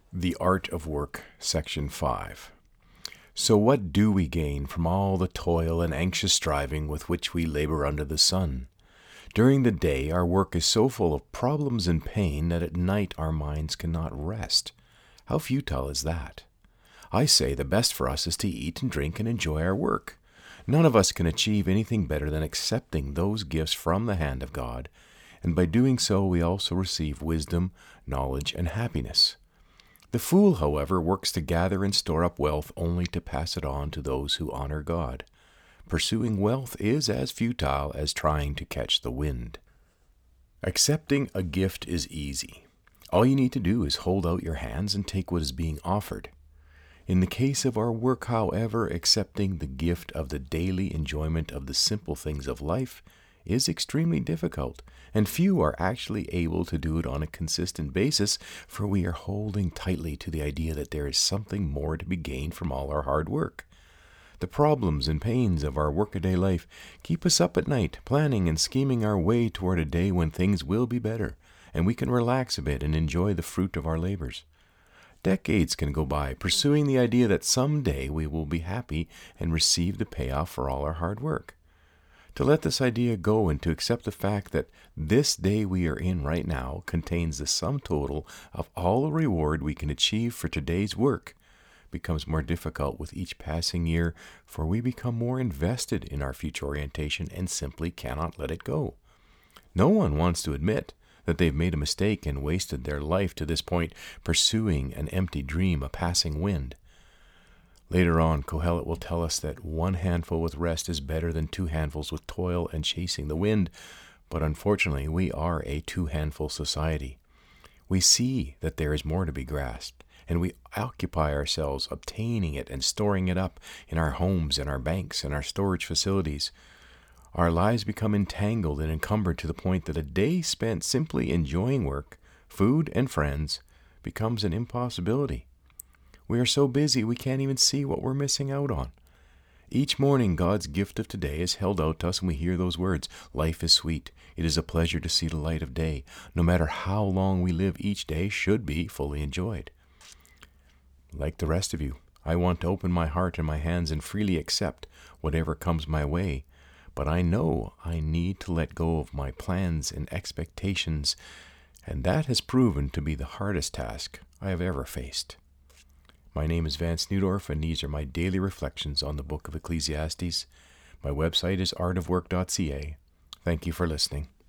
The Art of Work, Section 5. So what do we gain from all the toil and anxious striving with which we labor under the sun? During the day, our work is so full of problems and pain that at night our minds cannot rest. How futile is that? I say the best for us is to eat and drink and enjoy our work. None of us can achieve anything better than accepting those gifts from the hand of God, and by doing so we also receive wisdom, knowledge, and happiness. The fool, however, works to gather and store up wealth only to pass it on to those who honor God. Pursuing wealth is as futile as trying to catch the wind. Accepting a gift is easy. All you need to do is hold out your hands and take what is being offered. In the case of our work, however, accepting the gift of the daily enjoyment of the simple things of life is extremely difficult, and few are actually able to do it on a consistent basis, for we are holding tightly to the idea that there is something more to be gained from all our hard work. The problems and pains of our workaday life keep us up at night, planning and scheming our way toward a day when things will be better, and we can relax a bit and enjoy the fruit of our labors. Decades can go by pursuing the idea that someday we will be happy and receive the payoff for all our hard work. To let this idea go and to accept the fact that this day we are in right now contains the sum total of all the reward we can achieve for today's work becomes more difficult with each passing year, for we become more invested in our future orientation and simply cannot let it go. No one wants to admit that they've made a mistake and wasted their life to this point pursuing an empty dream, a passing wind. Later on, Kohelet will tell us that one handful with rest is better than two handfuls with toil and chasing the wind, but unfortunately we are a two-handful society. We see that there is more to be grasped, and we occupy ourselves obtaining it and storing it up in our homes and our banks and our storage facilities. Our lives become entangled and encumbered to the point that a day spent simply enjoying work, food, and friends becomes an impossibility. We are so busy we can't even see what we're missing out on. Each morning, God's gift of today is held out to us, and we hear those words, "Life is sweet. It is a pleasure to see the light of day. No matter how long we live, each day should be fully enjoyed." Like the rest of you, I want to open my heart and my hands and freely accept whatever comes my way, but I know I need to let go of my plans and expectations, and that has proven to be the hardest task I have ever faced. My name is Vance Neudorf, and these are my daily reflections on the book of Ecclesiastes. My website is artofwork.ca. Thank you for listening.